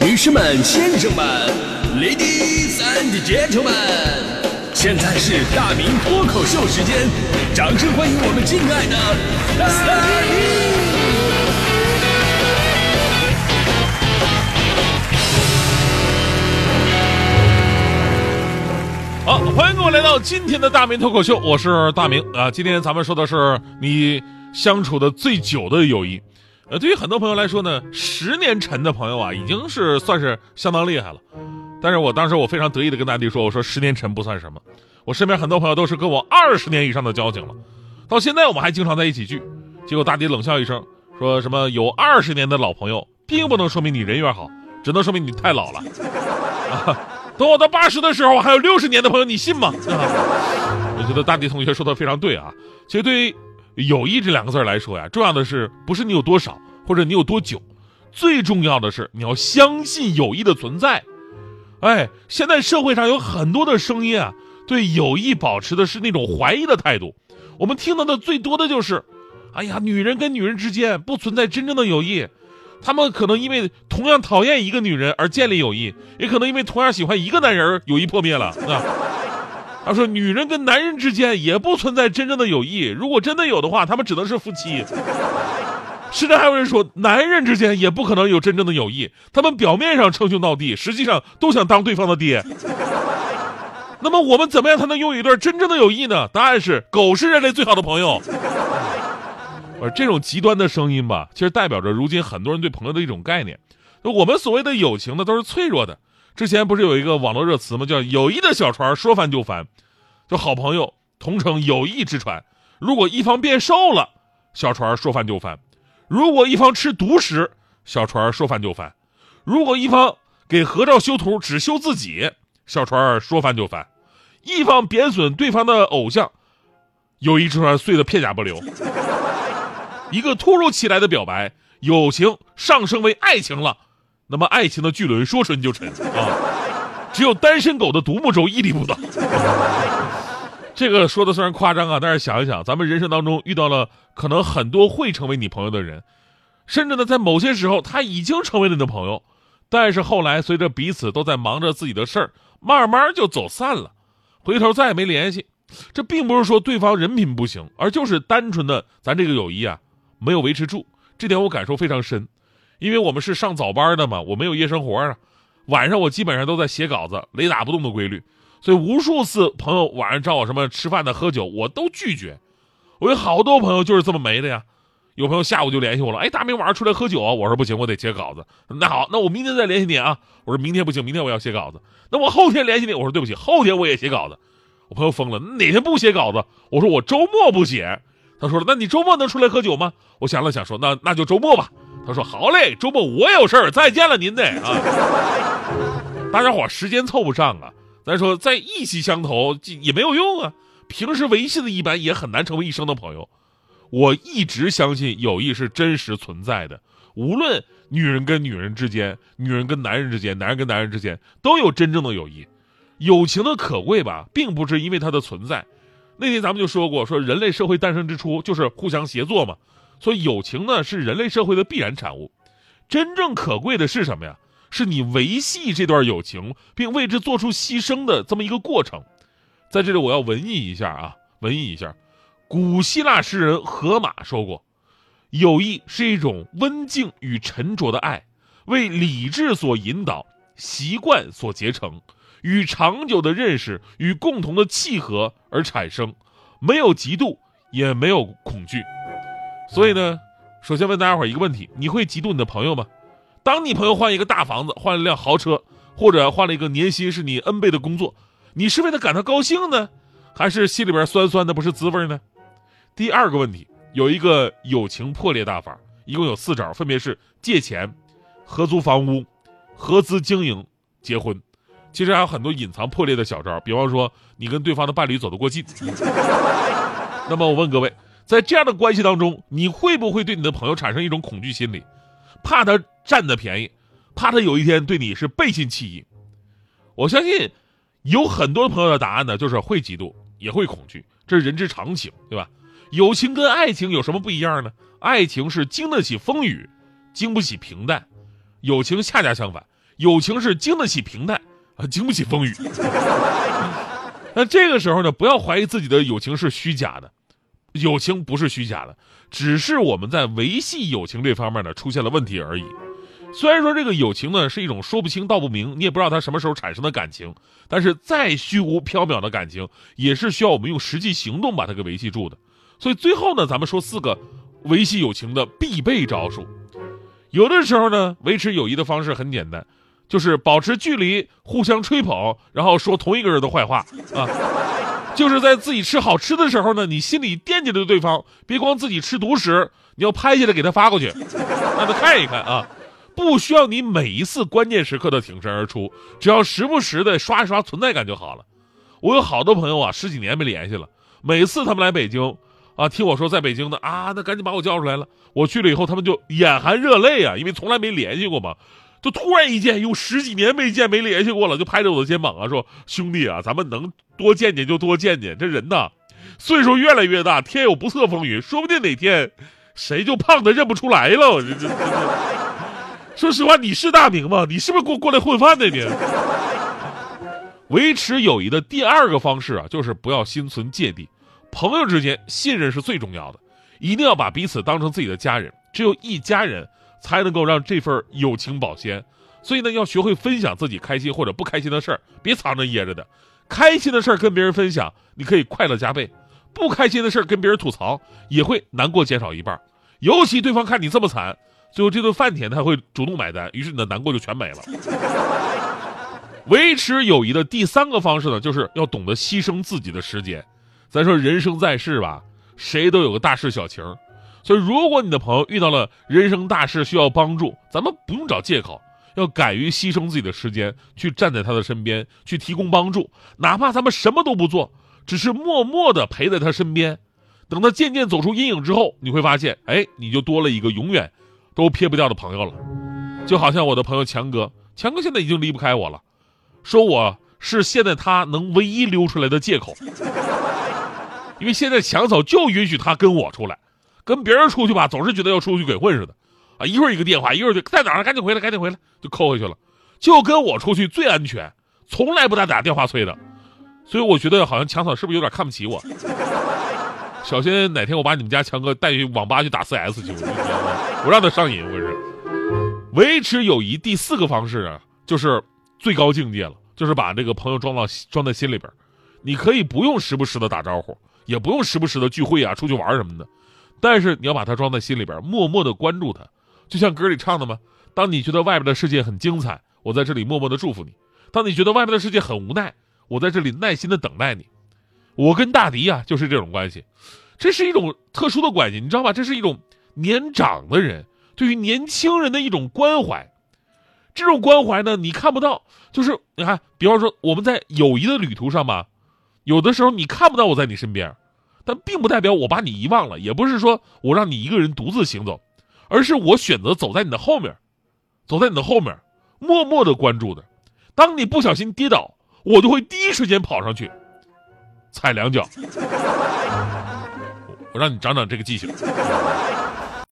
女士们、先生们 ，Ladies and Gentlemen， 现在是大明脱口秀时间，掌声欢迎我们敬爱的大明！ 好，欢迎各位来到今天的大明脱口秀，我是大明啊。今天咱们说的是你相处的最久的友谊。对于很多朋友来说呢，10年陈的朋友啊，已经是算是相当厉害了。但是我当时非常得意的跟大弟说，我说10年陈不算什么，我身边很多朋友都是跟我20年以上的交情了，到现在我们还经常在一起聚。结果大弟冷笑一声，说什么有20年的老朋友，并不能说明你人缘好，只能说明你太老了啊。等我到80的时候，还有60年的朋友，你信吗？我觉得大弟同学说的非常对啊。其实对于友谊这2个字来说呀，重要的是不是你有多少，或者你有多久，最重要的是你要相信友谊的存在。现在社会上有很多的声音啊，对友谊保持的是那种怀疑的态度。我们听到的最多的就是，哎呀，女人跟女人之间不存在真正的友谊。他们可能因为同样讨厌一个女人而建立友谊，也可能因为同样喜欢一个男人友谊破灭了啊。他说女人跟男人之间也不存在真正的友谊，如果真的有的话，他们只能是夫妻。甚至还有人说男人之间也不可能有真正的友谊，他们表面上称兄道弟，实际上都想当对方的爹。那么我们怎么样才能拥有一段真正的友谊呢？答案是狗是人类最好的朋友。而这种极端的声音吧，其实代表着如今很多人对朋友的一种概念。我们所谓的友情呢，都是脆弱的。之前不是有一个网络热词吗？叫友谊的小船说翻就翻。就好朋友同乘友谊之船，如果一方变瘦了，小船说翻就翻；如果一方吃独食，小船说翻就翻；如果一方给合照修图只修自己，小船说翻就翻；一方贬损对方的偶像，友谊之船碎得片甲不留。一个突如其来的表白，友情上升为爱情了，那么爱情的巨轮说沉就沉啊！只有单身狗的独木舟屹立不倒。这个说的虽然夸张啊，但是想一想，咱们人生当中遇到了可能很多会成为你朋友的人，甚至呢，在某些时候他已经成为了你的朋友，但是后来随着彼此都在忙着自己的事儿，慢慢就走散了，回头再也没联系。这并不是说对方人品不行，而就是单纯的咱这个友谊啊没有维持住。这点我感受非常深，因为我们是上早班的嘛，我没有夜生活啊，晚上我基本上都在写稿子，雷打不动的规律，所以无数次朋友晚上找我什么吃饭的喝酒，我都拒绝。我有好多朋友就是这么没的呀。有朋友下午就联系我了，大明晚上出来喝酒啊，我说不行，我得写稿子。那好，那我明天再联系你啊。我说明天不行，明天我要写稿子。那我后天联系你，我说对不起，后天我也写稿子。我朋友疯了，哪天不写稿子？我说我周末不写。他说了，那你周末能出来喝酒吗？我想了想说，那就周末吧。他说好嘞，周末我有事儿，再见了您得啊。大家伙时间凑不上啊，咱说再意气相投也没有用啊，平时维系的一般也很难成为一生的朋友。我一直相信友谊是真实存在的，无论女人跟女人之间，女人跟男人之间，男人跟男人之间，都有真正的友谊。友情的可贵吧，并不是因为它的存在。那天咱们就说过，说人类社会诞生之初就是互相协作嘛，所以友情呢是人类社会的必然产物。真正可贵的是什么呀？是你维系这段友情并为之做出牺牲的这么一个过程。在这里我要文艺一下。古希腊诗人荷马说过，友谊是一种温静与沉着的爱，为理智所引导，习惯所结成，与长久的认识与共同的契合而产生，没有嫉妒，也没有恐惧。所以呢，首先问大家伙一个问题，你会嫉妒你的朋友吗？当你朋友换一个大房子，换了一辆豪车，或者换了一个年薪是你 N 倍的工作，你是为了感到高兴呢，还是心里边酸酸的不是滋味呢？第二个问题，有一个友情破裂大法，一共有4招，分别是借钱、合租房屋、合资经营、结婚。其实还有很多隐藏破裂的小招，比方说你跟对方的伴侣走得过近。那么我问各位，在这样的关系当中，你会不会对你的朋友产生一种恐惧心理，怕他占的便宜，怕他有一天对你是背信弃义？我相信有很多朋友的答案呢，就是会嫉妒，也会恐惧，这是人之常情，对吧？友情跟爱情有什么不一样呢？爱情是经得起风雨，经不起平淡；友情恰恰相反， 友情是经得起平淡啊，经不起风雨。那这个时候呢，不要怀疑自己的友情是虚假的，友情不是虚假的，只是我们在维系友情这方面呢出现了问题而已。虽然说这个友情呢是一种说不清道不明，你也不知道它什么时候产生的感情，但是再虚无缥缈的感情也是需要我们用实际行动把它给维系住的。所以最后呢，咱们说4个维系友情的必备招数。有的时候呢，维持友谊的方式很简单，就是保持距离，互相吹捧，然后说同一个人的坏话啊。就是在自己吃好吃的时候呢，你心里惦记着对方，别光自己吃独食，你要拍下来给他发过去，让他看一看啊。不需要你每一次关键时刻的挺身而出，只要时不时的刷一刷存在感就好了。我有好多朋友啊，10几年没联系了，每次他们来北京啊，听我说在北京的啊，那赶紧把我叫出来了。我去了以后，他们就眼含热泪啊，因为从来没联系过嘛，就突然一见，有10几年没见没联系过了，就拍着我的肩膀啊，说兄弟啊，咱们能多见见就多见见。这人呐，岁数越来越大，天有不测风云，说不定哪天谁就胖的认不出来了。我这说实话，你是大明吗？你是不是过来混饭的你？维持友谊的第2个方式啊，就是不要心存芥蒂。朋友之间信任是最重要的，一定要把彼此当成自己的家人，只有一家人才能够让这份友情保鲜。所以呢，要学会分享自己开心或者不开心的事儿，别藏着掖着的。开心的事儿跟别人分享，你可以快乐加倍；不开心的事儿跟别人吐槽，也会难过减少一半。尤其对方看你这么惨，最后这顿饭钱他会主动买单，于是你的难过就全没了。维持友谊的第3个方式呢，就是要懂得牺牲自己的时间。咱说人生在世吧，谁都有个大事小情，所以如果你的朋友遇到了人生大事需要帮助，咱们不用找借口，要敢于牺牲自己的时间，去站在他的身边，去提供帮助，哪怕咱们什么都不做，只是默默地陪在他身边。等他渐渐走出阴影之后，你会发现，哎，你就多了一个永远都撇不掉的朋友了。就好像我的朋友强哥现在已经离不开我了，说我是现在他能唯一溜出来的借口。因为现在强嫂就允许他跟我出来，跟别人出去吧，总是觉得要出去鬼混似的啊，一会儿一个电话，一会儿就在哪儿，赶紧回来，就扣回去了。就跟我出去最安全，从来不打电话催的。所以我觉得好像强嫂是不是有点看不起我？小心哪天我把你们家强哥带去网吧去打 CS 去，我让他上瘾。我是维持友谊第4个方式啊，就是最高境界了，就是把这个朋友装在心里边。你可以不用时不时的打招呼，也不用时不时的聚会啊，出去玩什么的，但是你要把它装在心里边，默默的关注它。就像歌里唱的嘛，当你觉得外边的世界很精彩，我在这里默默的祝福你；当你觉得外边的世界很无奈，我在这里耐心的等待你。我跟大迪啊，就是这种关系，这是一种特殊的关系，你知道吧？这是一种年长的人对于年轻人的一种关怀。这种关怀呢，你看不到，就是你看，比方说我们在友谊的旅途上吧，有的时候你看不到我在你身边，但并不代表我把你遗忘了，也不是说我让你一个人独自行走，而是我选择走在你的后面，默默的关注的。当你不小心跌倒，我就会第一时间跑上去踩2脚，我让你长长这个记性。